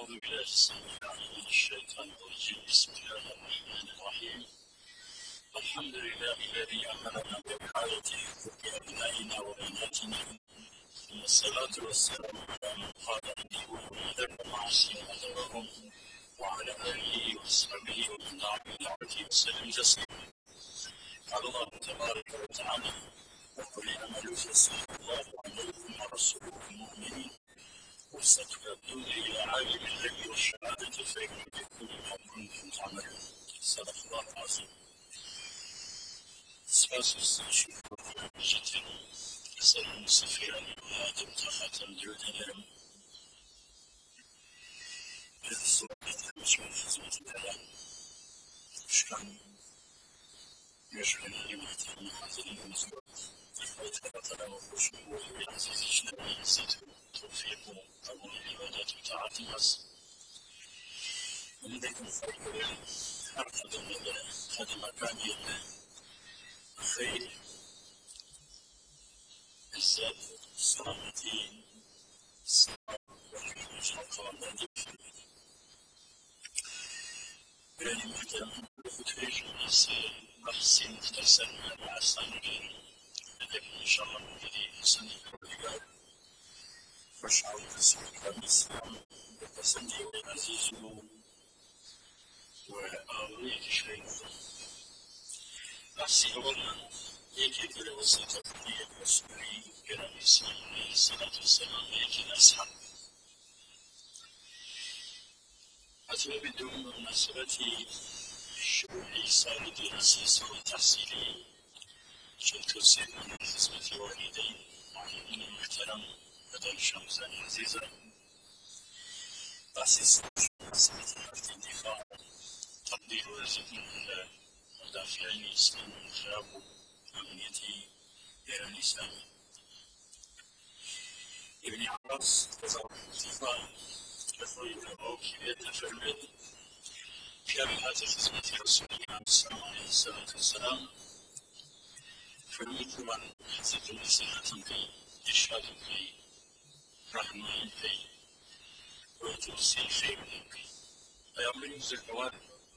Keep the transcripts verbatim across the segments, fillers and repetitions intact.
أعوذ بالله السميع العليم من الشيطان الرجيم بسم الله الرحمن الرحيم الحمد لله الذي أمرنا برعايته بأبنائنا وبناتنا والصلاة والسلام على من قال به وأنذر معاصي أجرهم وعلى آله وصحبه ومن دعا بدعوته وسلم تسليما قال الله تبارك وتعالى وقل اعملوا فسيرى الله عليكم ورسوله المؤمنين وستردون إلى عالم الغيب والشهادة فينبئكم بما كنتم تعملون صدق الله العظيم. Sonsuz şükür için Eser'in sefiren adım tahatem diyor ederim. Bizi sohbetlerimiz ve hizmetlere çıkan görüşmeleri yönetimi hazırlığımız yok. İfade tarafından okuşun bu aziz işlerine izzeti tevfiku kabul ibadet müteatımız. Önündeki faykları her kadınla göre kadın makamiyette خير الزاد سلامتي benim ülkem futbolcusu Mahsin Tütersen ve Aslan'ın hedef inşallah dedi insanı koruyor. Başarılı kısımlarını İslam ve tasarruf ve azizliği ve ağırlığı işleyiniz. Aslında ilk göre vasıta diye Resulü gelen İslam'ın salatu vesselam ve iki ashab. Hatta bir durumun münasebeti şuur-i sâlidi asisi ve tahsili çok tavsiyenin hizmeti valideyn alimin muhterem ve danışanımızın azize asis münasebeti harfi difa takdir ve zikrinle müdafiyen İslam'ın hırabu emniyeti veren İslam. İbn-i Abbas difa تفريد أو كيفية تفرد في هذه خدمة رسول الله صلى الله عليه وسلم فرميت من حسب نصيحة في إرشاد في رحمة في وتوصيل خير في أيامين الزكوات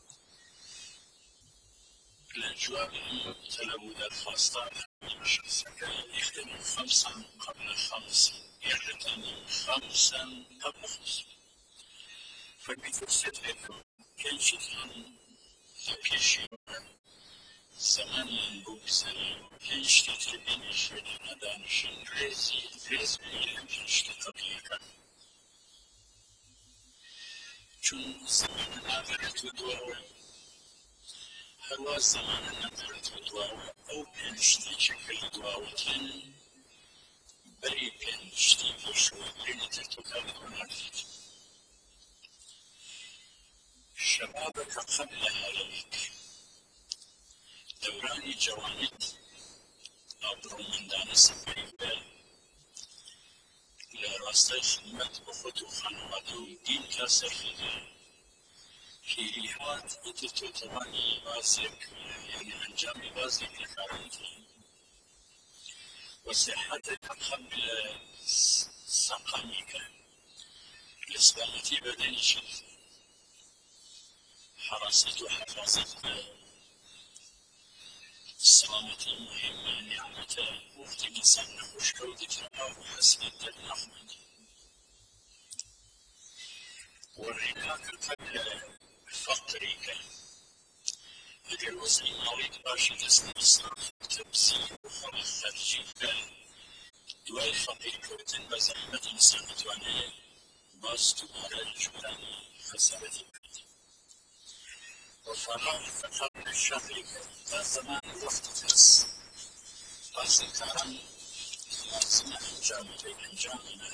الأجواء تلوث الخاصة الشخص كان يخدم خمسا قبل خمس يغتنم خمسا قبل خمس فبفرصة كنشتان تبيشيوان زماني بوكسري كنشتت بينشت ندانشن رزي رزي كنشت طبيعا چون زمان نظرت دوار هوا زمان نظرت دوار او كنشتي شكل دوارتن بري كنشتي فشو بينت تكالون شبابك قبل هلك دوران جوانت أبرو من دان سفريبال لراستي خدمت بخطو خانوادو دين كاسفيدا كيريهات اتتو تباني بازيك يعني انجام بازيك لكارنتي وصحتك قبل سقامك لسلامة بدنك حراسة وحفاظة السلامة المهمة نعمة وقت الإنسان نخوش كودتها وحسنة النحمد والركاك قبل فقرك هذا الوزن مريض باشي تسمى إصلاف تبسير وخلق خرجيك دواء فقير كودن بزحمة إنسان تواني باستو على الجبراني خسارة وفراغ فقط الشهرك الزمان وقت ترس أصل كرم لازم أنجام بين أنجامنا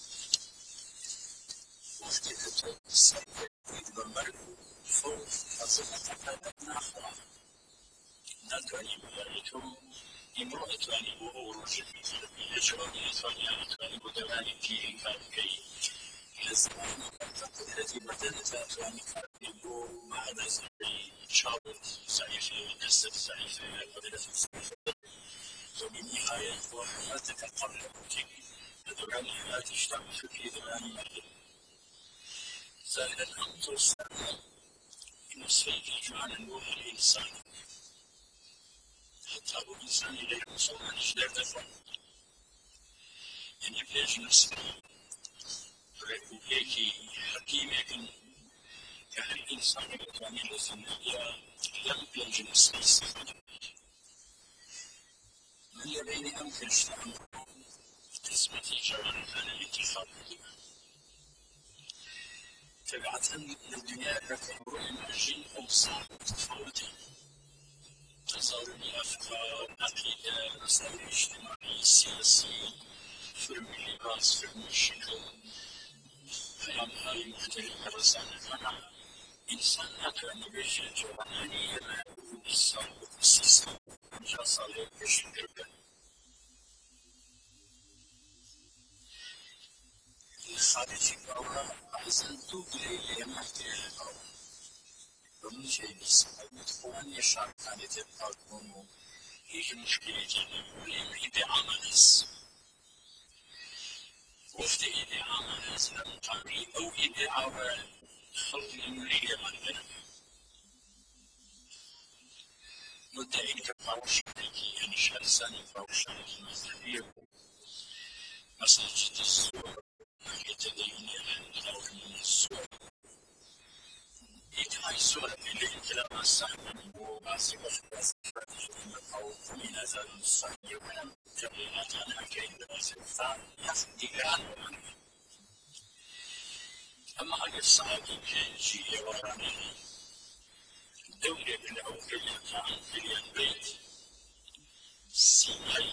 وقت كتب السيد بالمرء فوق أزمتك نحوه ندعني بلعيتم امرأة أني وأورج في قلبي يجرني أتواني أتواني بدواني فيه كي لازمان التي بدلت أتواني كاربو بعد زي شابط ضعيفة ونسل ضعيفة قبلة ضعيفة وبالنهاية وحياتك قبل موتك لدوران حياتي اشتغل في دوران مرض زائد الأمر توصل إن السيد جعل نور الإنسان حتى هو الإنسان إلى يوصل عن إجداد الفرق يعني بيج نسبة ريبوبليكي حكيمة كهر الإنسان يتواني لزنية لم بيج نسبة من يبين أمثل شأن قسمة جعل عن الاتخاذ تبعة الدنيا كتمر الجن أوصال متفاوتة تظهر أفكار عقيدة مسائل اجتماعية سياسية فهم اللباس فهم الشكل أيام هاي مختلفة رسالة إنسان أكرم بيجي جواناني يما الإنسان والسيستم جاسالي بيجي قربا الخارجي بأورا أحسن توقلي ليمحتي ومن شيء بسبب تكون يشعر كانت القادمون هيك مشكلة جميلة وليم عملس وفد إذا عملس لم تقري أو إذا عمل خلق المرية مثلا مدعي كفاوش عليكي يعني شخصاني فاوش عليكي مثلا مساجد السور يتدين الأول من السور يتعي السور اللي انتلقى السحب وباسك وفباسك أو من أزال الصحي ولم جميعات عنها كيد باسك فيفدي عنه أما أجل الصحابي كيجي وراني دولة من أوكل عن في البيت سيماي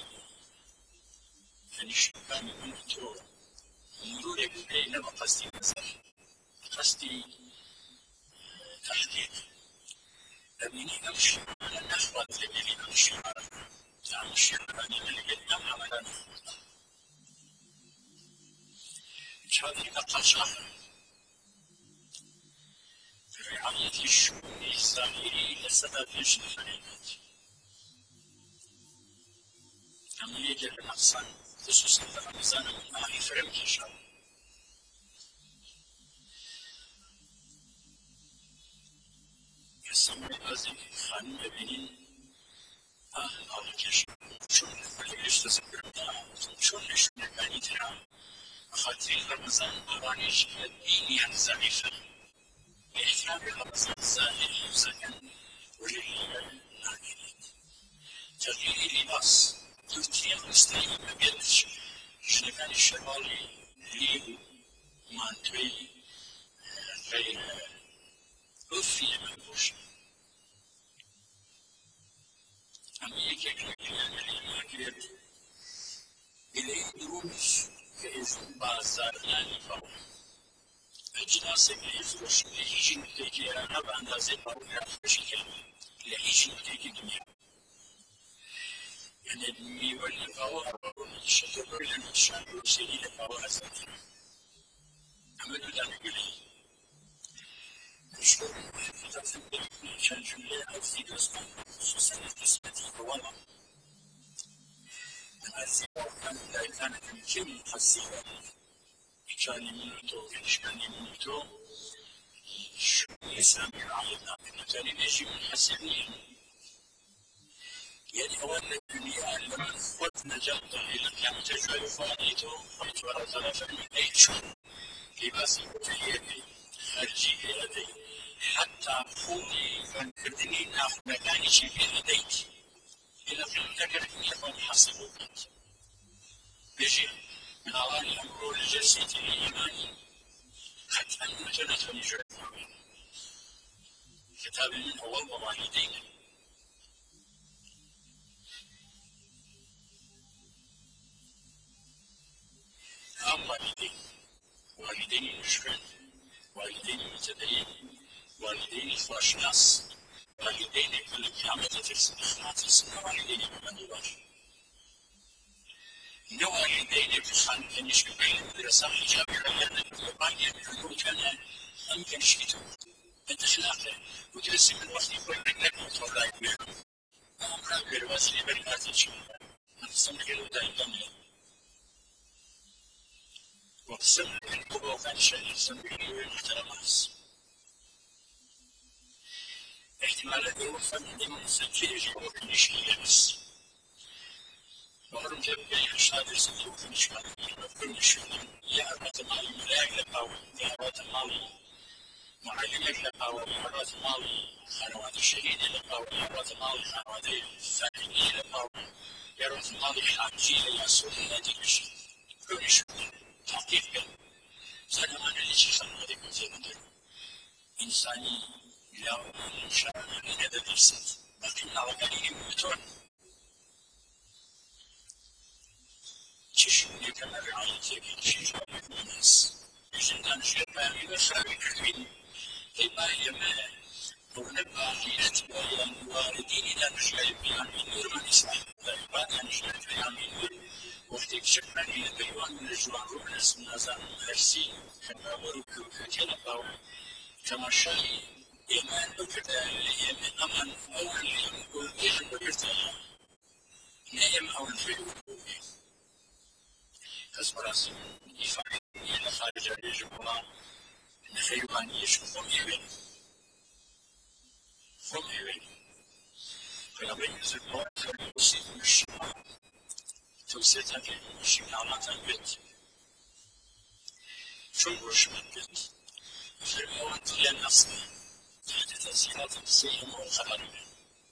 فنشبه من الترور مرور بينما قصدي مثلا قصدي تحديد أبيني أمشي على النخوة الذي أمشي على أمشي على الذي قدام عملا هذه نقاشة رعاية الشؤون الظاهرية لسبب الخليفات عملية الأقسام خصوصا رمضان الماضي فرمت إن شاء الله يسمى هذه خانم بنين أهل أركش شون كل تذكر شون نشون بني ترى خاطر رمضان أرانيش الدينية الزعيفة باحترام رمضان الظاهري وسكن ولله تغيير اللباس تركيا مستعين بيدش شنكان الشمالي ليبو مانتوي غير أوفي منبوش أمريكا كبيرة إليه درومش كإذن بازار يعني فوق أجناس يفرش لهيجي نتيجي أنا بأندازة فوق يفرش كلمة لهيجي نتيجي دنيا يعني الميول فوق الشجر اللي الشعب وسيلة فوق أسد أمدو ذلك لي شو تفهم كان جملة أو في قسم خصوصا قسمتي والله كان لا كانت الكلمة حسيبة كان يموتوا كانش كان يموتوا شو يسمى عيدنا كان يجي من حسبين يعني أولا الدنيا لما خذ نجاة إلى كان تجعل فانيته ويتورى ثلاثة من أي شهر لباس يدي خارجي يدي حتى خوني فانكردني ناخذ مكاني شيء بيديك إلى كان تكرتني فانحسبوك بيجي من أوائل الأمور لجلسة الإيمان حتى أن جنة نجرة كتاب من أول مواعيدين أم والدين والدين نجرة والدين متدين والدين خوشناس والدين كل كاملة تفسد خاطس والدين من الله نوالدين بخان كان يشكي بين الدراسة إيجابية لأن الوالدين يقول كان أمكن شيء الأخلاق وترسم من وقت يقول لك وتطلع يقول أمر بالوسيلة بالماتش أقسم كيلو دايما سبب الحقوق الشيء سبب المحترمات احتمال الظروف المنسجة جوه الشيء بس ومن جبهة يشهد الظروف المشكلة كل شيء يعرف مالي ملاك أو يعرف مالي معلمك أو يعرف مالي خنوات الشهيد أو يعرف مالي خنوات الفاتحين أو يعرف مالي حاجين يسوع نادي شيء كل شيء تحقيق زمان اللي خنوات كذا إنساني لا شأن هذا الإنسان لكن على قليل بتوع تشوفني كما رعايتك تشوف الناس يجدان شبابي وشابي كثير كما يما ونبقى في أتباع الوالدين لا نشاهد بيان من نور من إسلام بعد أن نشاهد بيان من نور وقتك شكراني البيوان من الجوان روح ناس نازان مرسي كما وركو كتلا كما شاي إيمان بكرة إيمان أمان أول يوم وإيمان بكرة نعم أول في الوقوف أسمرس يفعل إلى خارج الجمهور نخيوان يشوفون يبين فهم يبين فلما ينزل بوضع الوسيط من الشمال توسيطا في الشمال تنبت شو برشمان بيت في المواد للنصر تحت تسهيلات السيئة والخبرية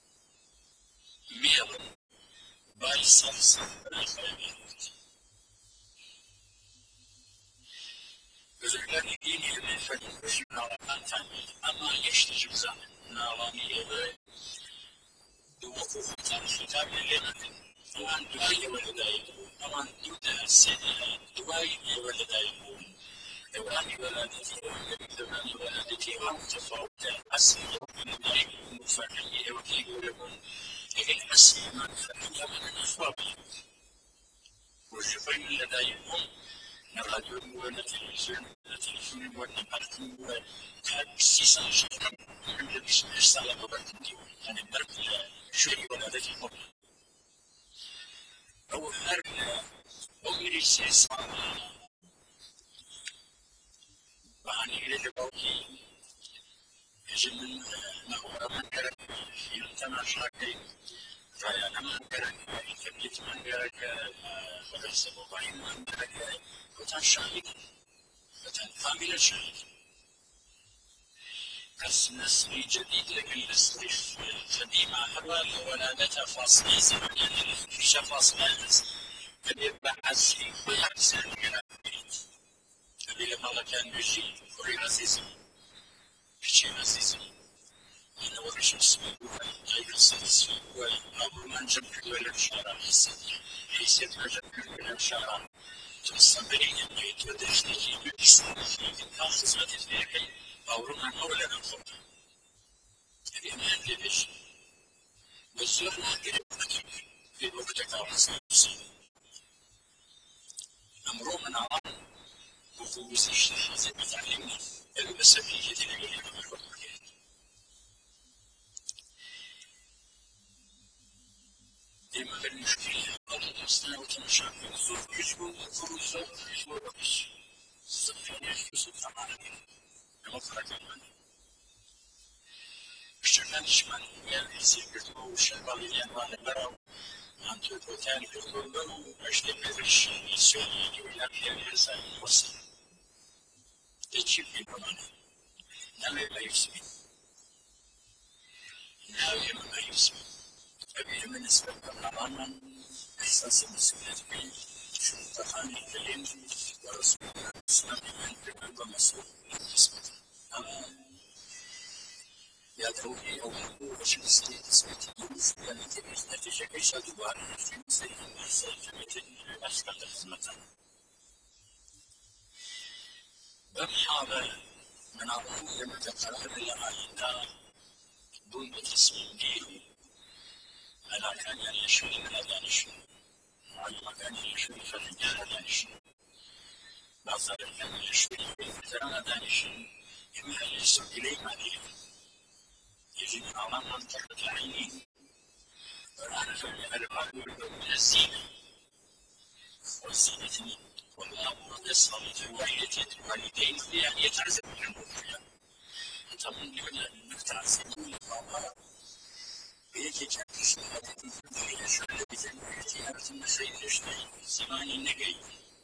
ميل باي صلصة الخيرية Özürlerini yeni efendim özürlü alakan tanıydı ama geçtici bir zaman nalani ve duvafu tanışıtan bilemedi. Aman duayı veledaydı. Aman duda seni duayı veledaydı. Devani veledeti devani veledeti var mutafavda asli veledaydı. Mufakayı evki göremun. Eğer asli manfakayı veledaydı mufakayı. وشوفين لديهم نرادون والتلفزيون التلفزيون والنقلتون وكان سيسان شكرا من الاسم السالة وبرتدي يعني برد شوي ولا ذكي قبل أو هرب أمري سيسان وعني إلى البوكي يجب نقول من كرك يلتمع شاكي فأنا من كرك كبيت من كرك وليس مبين من كرك وتن شاهد وتن كامل شاهد كالنسل الجديد للنسل القديم حوالي ولادة فاصلة زمنية في فاصلة كبير بعزي ويحسن من البيت كبير ما كان يجي كوري عزيز بشي عزيز أنا ورش اسمه غير سلسل والأمر من جمع ولا شارع حسن حيث يتجمع ولا شارع تصبرين البيت ودخلك بالإسلام في الحافظ وتفريقي أورنا أولا الخط الإيمان لبش والزرنا قريبك في وقتك عصر أمر من عظم وخبز الشهازة بتعليمنا المسبية تلقي المرة لما المشكلة قد تصنع وتنشأ الظروف يجب الظروف يجب الرقص الصفين يحدث الثمانية المفرق المعنى اشتغل شمال يعني سيكرت وشغل اليابان براو أنت وتاني كتبه أشتغل برش يسوي ولا كان إنسان وصل تجيب المعنى نعم ما يسمي نعم ما يسمي أبي من أسباب الأمانة إحساس المسؤولية به شو تخاني كلمة ورسول الله صلى الله عليه وسلم مسؤول نسبة أما يدعوني أو يقول وشمسي تسميت الظروف التي نتيجة كيش دوار في مسيح الإحسان كمثل أسكت خدمة بمحابة من أرضه يمتقرب لها دون تصميم دينه ألا كان يشوي من أدانش على كان يشوي فالرجال أدانش بعض كان يشوي في أدانش إما يسوع إليه ما دين يجب على منطقة العينين وأنا فهم الألباب والزينة والزينة والله الصلاة والدة الوالدين يعني يتعزم فيها طبعا يقول المتعزم القضاء بيجي تكتشف هذه الفكرة شغلة بتنبيتها بتنسي تشتري زمان النقي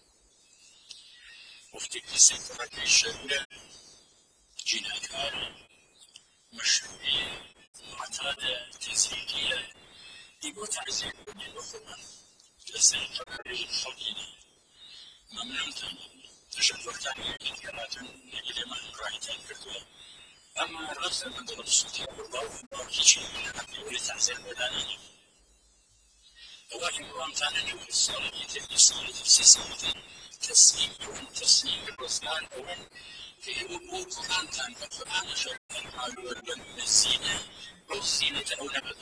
وافتكر سفرة الشغلة جناكال مشروعية معتادة تزهيقية يقول تعزم من الأخرى لسه قبل الخلينا ممنون تشكر تعليم كلمات إلى من رأيت الكتب أما الرأس من ضمن الصوت والله هيك يقول تعزم بدانا ولكن قرآن ثاني يقول الصلاة الصلاة السيسمة تسليم تسليم الرسول وين في أمور قرآن ثاني القرآن شيء الحال والزينة والزينة أو نبذ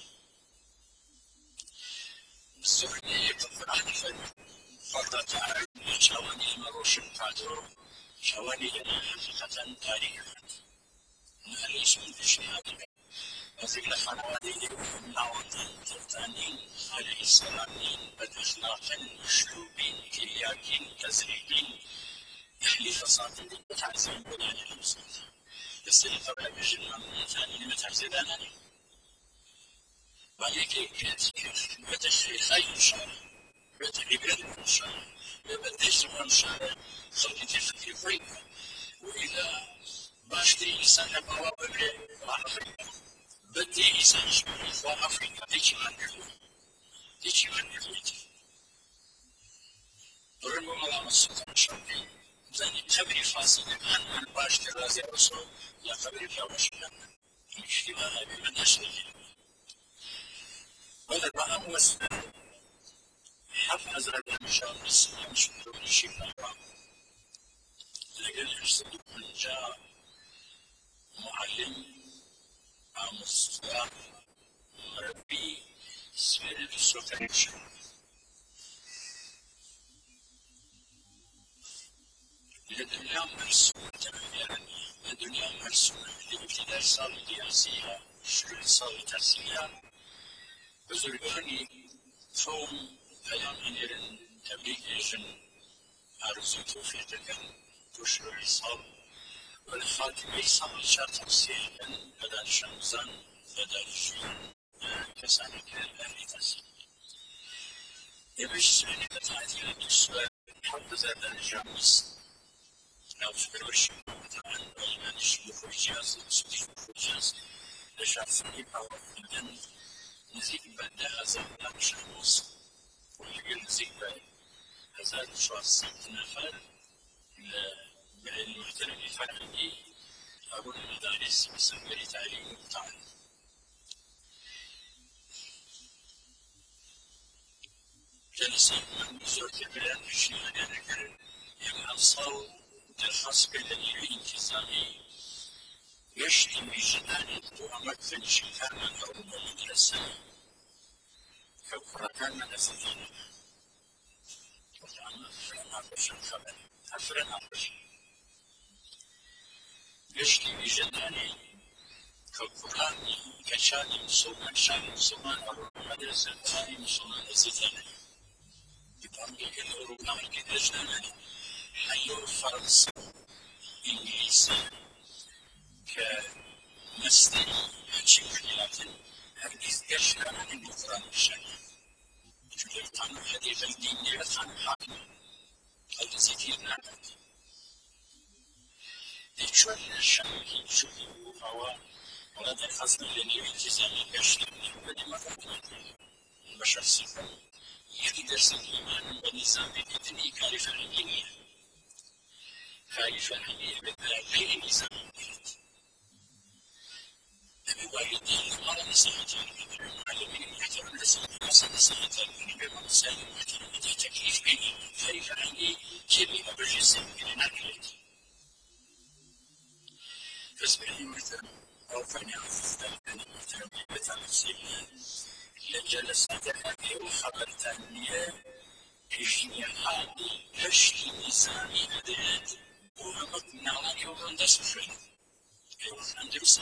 السورية القرآن فرض تعالى شواني المروشن قادرون شواني لنا حقيقة تاريخا نعيش من اجتهاد وفي حوالي نعوض تلتانين عليه السلامين بالأخلاق مشلوبين كياكين تزريبين يحلي فصاد متعزين بنان المصنف يصير طبعا بجنة من ثاني متعزدانني وهيك كانت بتشري خير شارع بتعبير الشارع بتدش من شارع خلقي تفكير فريقا وإذا باشتري إنسان بوابر أفريقيا بدي إنسان شبه إخوة أفريقيا تيجي من كله تيجي من كله رغم ملام السلطان الشرقي زني خبري فاصل عن الباشتري رازي الرسول يا خبري في وشنا الاجتماع بمن أشتري ولا بقى مسلم حتى زاد مشان الإسلام شكرا لشيء لقد يحسب من جاء معلم مصطفى مربي سويل السوتريش الدنيا مرسومة يعني الدنيا مرسومة لابتداء صالة دراسية شروع صالة تحصيلية بزرگانی توم پیامگیرن تبلیغشون آرزو توفیق کن تو شروع سال و خاتمه سال شرط تفسیر کن بدن شمزن بدنشون کسانی که اهلی تحصیل يبش سنة تعديل السؤال حتى زاد الجامس لو فكروا الشيء مثلا الإيمان الشيوخ الجاز الشيوخ الجاز لشخص يبقى وفدن نزيك بدأ هزار نقش النص ويقول نزيك بدأ هزار شخص نفر المحترم الفرعي أو المدارس بسبب تعليم التعليم جلسة من بزرگ بلند پیشنهاد نکرد امسال درخواست بدهی انتظامی گشتی ویژدانی تو آمد شکر من رو مدرسه که قرآن مدرسه قرآن افران آفشان خبر افران آفشان گشتی ویژدانی که قرآن کشانی مسلمان شانی مسلمان رو مدرسه تانی مسلمان ازیتانی بطريقة الأوروبية كدجنا حيو فرنسا إنجليزي كمستي هاتشي خيالات هرگز گشنا عن القرآن الشريف شو تانو هذه الدين دي تانو حاكم هذا زيتي نعمت دي شو الشركي شو هو ولا خاصة لني التزامي گشنا بدي ما تقول بشر سيكون يدرس الإيمان والنظام الديني كارثة علمية كارثة علمية غير نظامية نبي واحد على نصيحة المعلمين يحترم رسالة نصيحة الإمام السالم يحترم التكليف به كارثة علمية كبيرة بالجسم من النقلات فاسمعني مثلا أو فني أفضل أن مثلا مثلا سيئا لجلسات هذه وخبرت أني اجتماعات هشت نظامي أدلت ومقنع عن يوم دسفل يوم أندرس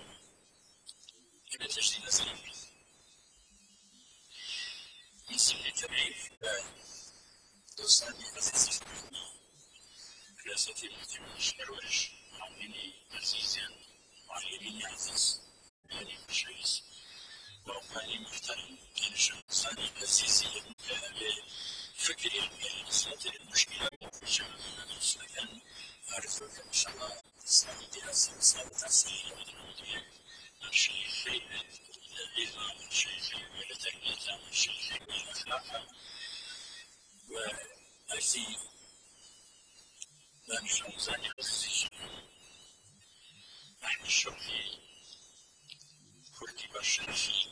إلى تجديد نظامي من سنة تعريف دوستانی عزیزی رئاستی مجلس شورش عاملی عزیزان عاملی عزیز علی مشایخ و علی محترم شخصانی عزیزی به فکری مسئله المشكلة شبابنا المسلمين أعرف إن شاء الله سعيد عزيز سعيد تسعيد الشيخ الإمام الشيخ التقنية الشيخ الأخلاق وأيضا من شمزاني عزيز أحمد الشوقي كردي بشرفي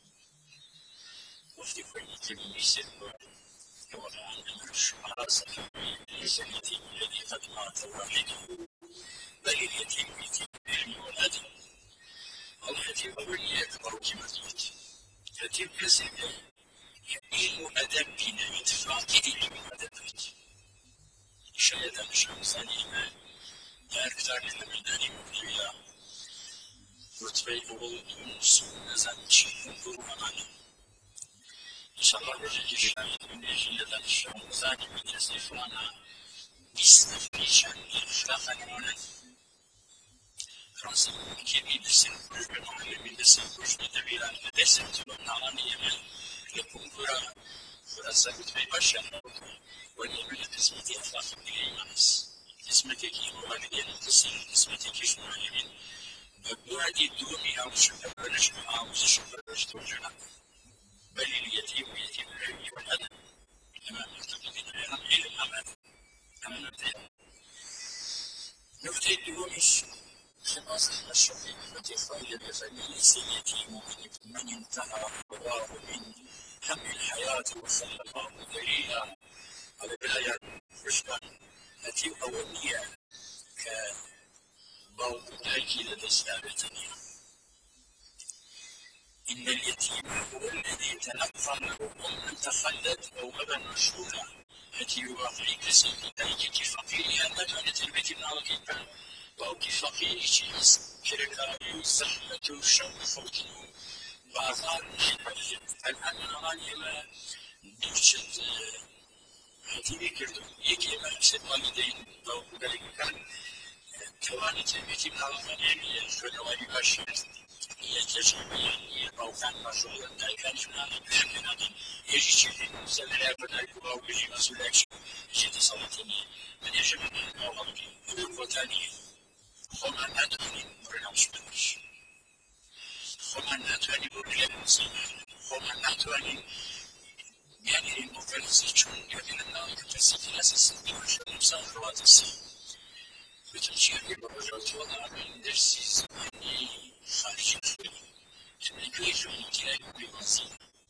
وفي كل تلميذ وضع من الشعراء صحابي لسنتي الذي قد مات والده بل اليتيم يتيم العلم والأدب التي أولي أكبر كماليات يتيم كسب علم أدب بنا يتفاقد علم أدبات شاید شمسانی من در کتاب نمیدانی مبتویا رتبه اول سون نزن چین برو ممانه انشاءالله روزی که شاید بینیشی لدن شمسانی من تصنیفانا بیست نفریشن اخلاق نمونه فرانسه ممکنی دستن کروش به معلمی دستن کروش به دبیران دستن تو نمانی من لکنگورا فرانسه رتبه باشن ولی من قسمتی اخلاق نگیمانست قسمتی که والدین قسم قسمتی که شمالین بعدی دومی آموزش پرورش آموزش پرورش توجه نکن بل الیتیم و یتیم العلم والادب اما معتقدین هم علم هم ادب هم نکته نکته دومیش خلاص الشقي التي خير بفليس اليتيم من انتهى الله من هم الحياة وخلقه ذريئا على الآيات رشدان التي أولية كبعض الأجيال الإسلامية إن اليتيم هو الذي تلقى له أم تخلت أو أبا مشهورا التي يوافق كسب ذلك فقيرها مكانة البيت العظيم أو كفقير شيء كركابي الزحمة والشوق فوتنو بازار الحج الآن أنا ما دوشت هتیمی کردم یکی مدرسه والدین با بودن کن توانی تربیتی مالانی شنوایی باشد یکیش میانی باوفن مسئول دایکانش میانی بشکنن یکی چیزی سلسله بدای با وجی مسئولش چیزی سالتنی من یه شبیه نوابی دروتانی خواهد نداری برنامش بدش خواهد نداری برنامش خواهد نداری يعني المفلسي شون يمكن أن يفلسي أساس الدروس الإنسان رواتسي بتمشي برجعت وضع من درسي زماني خارج الفيلم تملكي شو ممكن بواسي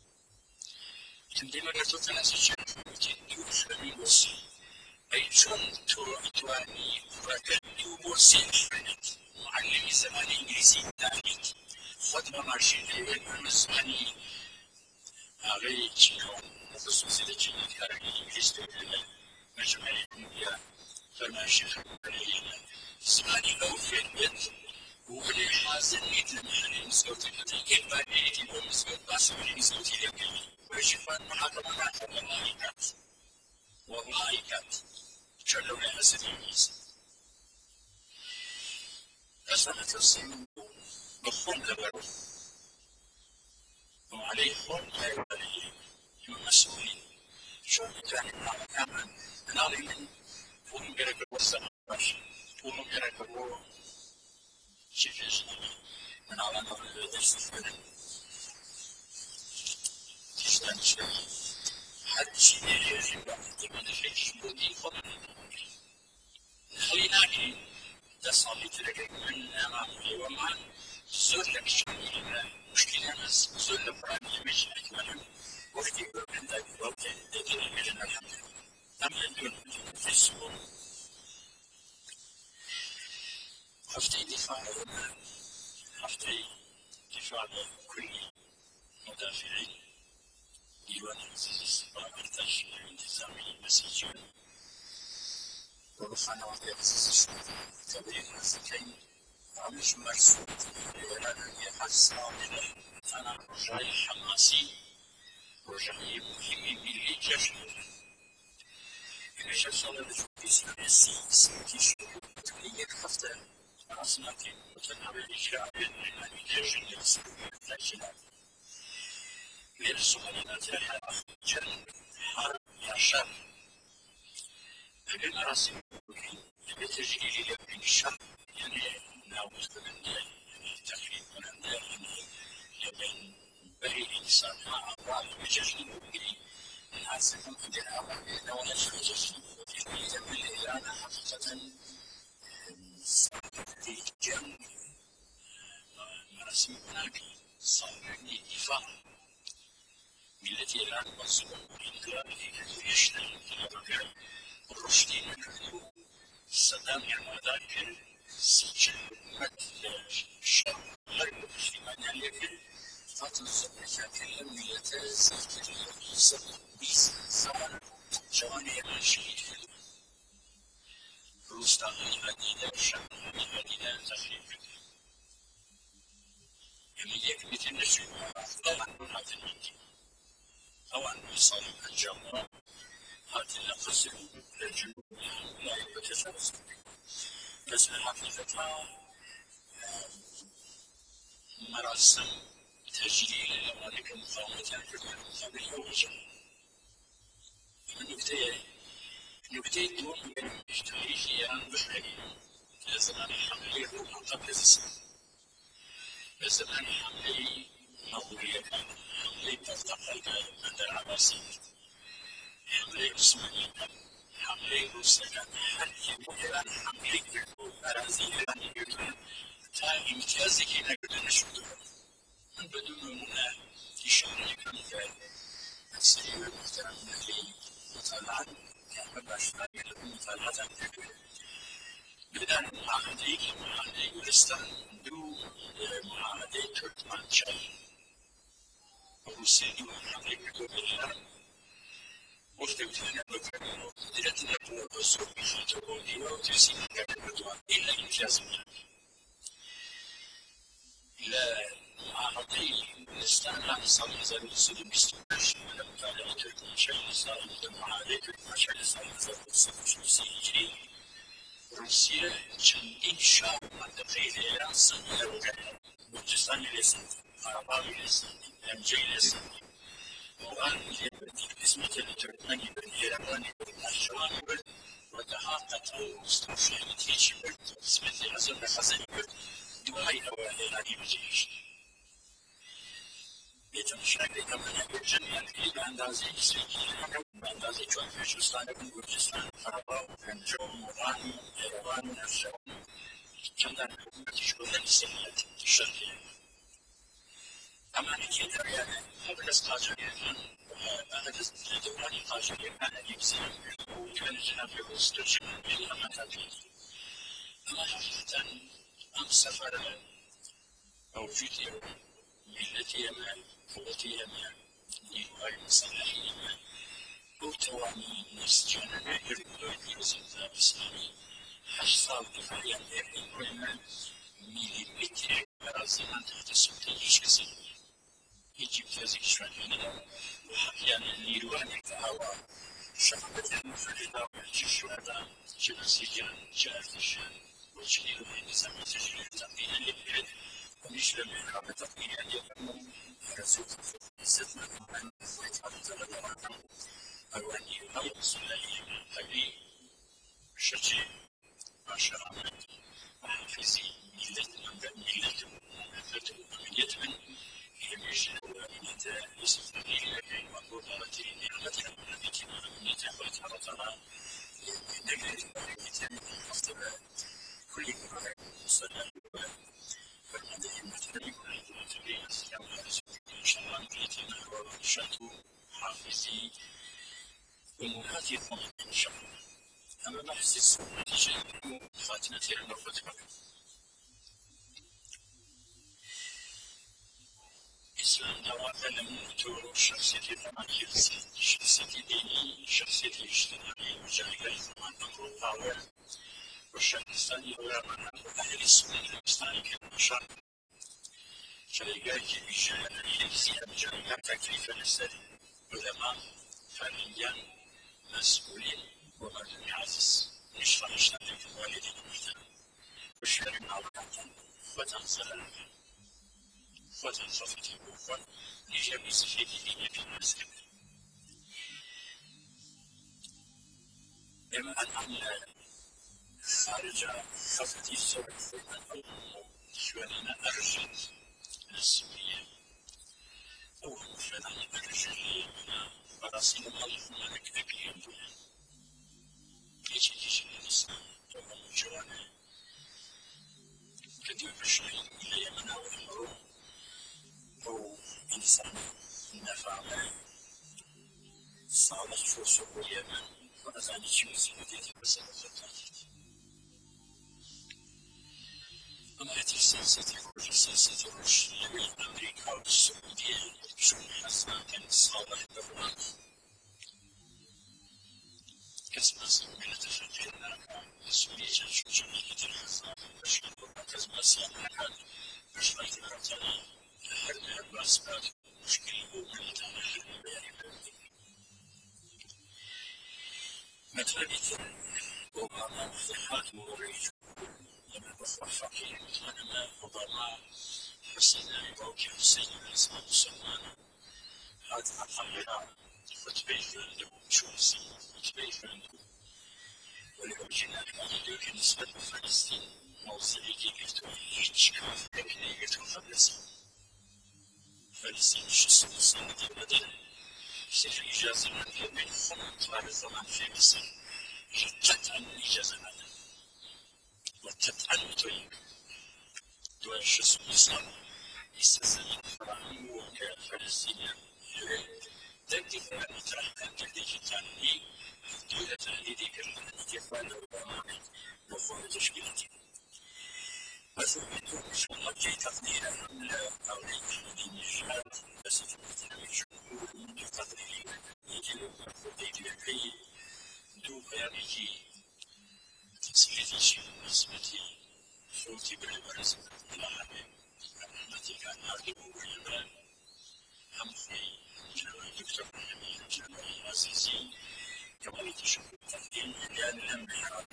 تمدي مرة تناسي شاف ممكن دوش بواسي أي شون تو تواني وكان بواسي فرنت معلم زمان إنجليزي دانيت خدمة ماشين العلم الزماني عليه تشيكون خصوصي لكي كاركي إنجليز تقول مجموعة الدنيا فما شيخ زماني أو في البيت وولي حازن مثل ما نسوتي كيف ما بيجي ونسوت بس ولي نسوتي لك ويشوفان محاكمة معك والله كات والله كات شلون أنا سديميز أصلا تصير بخون لبرو وعليه خون لا يبالي المسؤولين شو كان كمان نارين فهم جرك وسط باش فهم جرك هو شيفيش من على نور الدرس تشتغل شيء حد شيء يجب أن تبدأ فيش بدي فضل خلينا تصلي تلك من أمامي ومن زور لك شيء مشكلة بس زور لفراني مش أكمل وفي من ذاك الوقت تدري من الحمد لله أم يدون في السوق هفتي دفاع هفتي دفاع كل مدافعين ديوان عزيز السباق يحتاج انتظامي مسيجون ورفعنا وقت عزيز الشرطة تبين مسكين عمش مرسوط ولا يحس عامله أنا رجعي حماسي رجعي مهمي باللي جشن میشه سال بیست و سی سنتیش یک هفته مراسماتی متنوعی که آبیانی جشنیاتی تشکیل لرسومات چند هر شب به مراسم به تشکیل یک شب یعنی ناموز کننده تخریب کننده یعنی برای انسان ها افراد به جشن بگیری حاصل کننده عمل نوانش به جشن بگیری تبدیل ایران حقیقتا ساعتی جمع مراسم هناك صار دفاع ملت ایران مظلوم انقلابی یشتن انقلاب رشدی نکرد صدام یمادان کرد سیچن حکومت شام غرب پشتیبانی کرد فتح زمینی ملت سختگیری صد بیست سال جوان ایران شهید کرد روستاهای مدینه شهرهای مدینه تخریب کرد یعنی یک میتین نشون طبعا هاتن طبعا صار الجمهور هاتن قصر الجنوب لا يتجاوز بس الحقيقة مراسم تجلیل لمالك مقاومة القبلية والجمهور النكتة النكتة دوم من تاريخ إيران بحري زمان حملة روما قبل الإسلام زمان حملة مغولية كان حملة تفتقد عند العباسيين حملة عثمانية كان حملة روسية كان حرب إيران حملة أراضي إيران كان تا امتیازی که نگرده نشده من بدون نمونه اشاره کنم که سری محترم نکلی مطالعات که باشتر مطالعات هم کرده بدن معاهده که معاهده گلستان دو معاهده ترکمنچای روسیه دو حمله کرده به ایران گفته بودن بکنیم و قدرت نکنه و صبحی خیطه بودی و توسی نکرده بدوان ایلا امتیاز میاد معاهده گلستان هم سال هزار و دویست و بیست و هشت مطالعه ترکمنچای سال معاهده ترکمنچای سال هزار و دویست و بیست و سه هجری روسیه چندین شهر منطقه ایران سنگین رو کرد بلوچستان رسید قرباقی رسید امجی رسید واقعا قسمت ترکمنی به ایرانی نشان برد و دهها قطعه مستوشیتی چی برد قسمت ازم به خزنی برد دوهای هوا ایرانی بجیشت بیتون شکلی کمانه جمعیتی به اندازه ایسویی به اندازه چون بلوچستان بلوچستان قرباق پنجم وان ایروان نفشان چندان حکومتش بودن سنت شرقی اما اینکه در یعنی قبل از قاجاریان بعد از دوران قاجاریان یک سنت بود که جناب استرچمان میل اما تبدیل اما حقیقتا ام سفر موجودی ملتی اما قوتی اما نیروهای مسلحی اما او توانی مسجون ایرانی بزرگتر اسلامی هشت سال دفاعی امریکایی من میلیمتر برازی من تحت سلطه هیچ کسی هیچ امتیازی کشوری ندارم و حقیقا نیروان یک هوا شهادت مفرده و چه شهدا چه بسیجان چه ارتشان و چه نیروهای نظامی تشکیل تقدیم نمیرد و میش به مقام تقدیم یکم رسول عزت نکنم و اتحاد زلالاتم و نیروهای مسلحی خیلی شجاع و شرافت و حافظی ملت من ملت ملت ملت من همیشه ملت استفاده و قدرتی نعمت من که ملت خود حالا نگرفت ملت هفته به کلی کار مستقل فرمانده مطلبی کنید مطلبی است که من شما ملت من شتو حافظی امورات خود انشاءالله اما بحث نتیجه خاتمه خیر نخوت کنید اسلام نوادن تو شخصیت زمانی شخصیت دینی شخصیت اجتماعی و جایگاه زمان و پاور و شخصیتی علما و اهل سنت اسلامی که نشان جایگاهی که بیشتر حفظی هم جایگاه تکلیف نسل علما فرهنگیان مسئولین والدني عزيز نشرح شهادة الوالدين المحترم وشهادة العلاقات وتنزل وتنخفض الأخوة لجميع الدينية في المسجد بما أن خارج خفض الصوت شوالنا أرشد السورية أو شوالنا أرشد فراسين الله مالك أكيد يجي يجي الإسلام ومن جوانا كتب الشيء إلى يمنا والحروب أو إنسان نفع صالح فرصة اليمن وأزاني شمسي بديت بسبب الخطاطيت أما هذه السلسلة السلسلة الروسية والأمريكا والسعودية شو حسنا كان صالح بالرأي كسب سوينا تفكيرنا سوريا شو جميلة الحسنا بشكل كسب سياحة بشكل كرتنا حل بأسباب مشكلة ومنتهى حل بيان مثلا أوباما صحات مريج لما بصر فقير أنا أوباما حسين يبوكي حسين الإسلام السلمان هذا الحمد فتبيش عنده شوسي فتبيش عنده ولأوجينا لما بالنسبة لفلسطين موصلي كي قلتوا هيتش كاف كي قلتوا فلسطين فلسطين شو اسمه السنة دي بدل سيف إجازة من بين خمط على الزمان في مصر جدت عن إجازة منه وجدت عن طريق دول شو اسمه الإسلام يستسلم فرعون وكان فلسطينيا تأتي فرعون ترحل كرديش تعني دولة تهديدي كرديش كفالة وبرامج وفور تشكيلتي أثبت إن شاء الله كي تقدير حملة أوليك من الشهاد بس تمثل الشهور من قدره يجي الخطيط لكي دو بيانيكي تسليتي شيء نسبتي صوتي بالبرز الحمد التي كان يعلم باليمن حمفي جنوي دكتور محمد جنوي عزيزي كما يتشكل تقديم مجال الأمر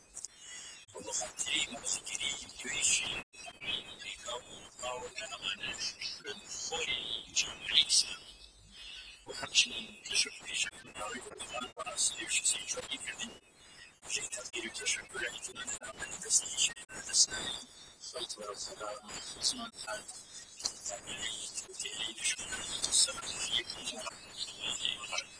وضغطي مصدري يعيش من أمريكا ومقاومة أمانة للخوري جمع الإسلام وحمشي تشكل شكل ناري والغان وراسلي وشسي جوي كردي في تقدير تشكل اعتماد الأمن تسلي شيء تسلي صوت ورسالة خصمان حال تعملي توتيلي لشكل السلام عليكم ورحمة الله وبركاته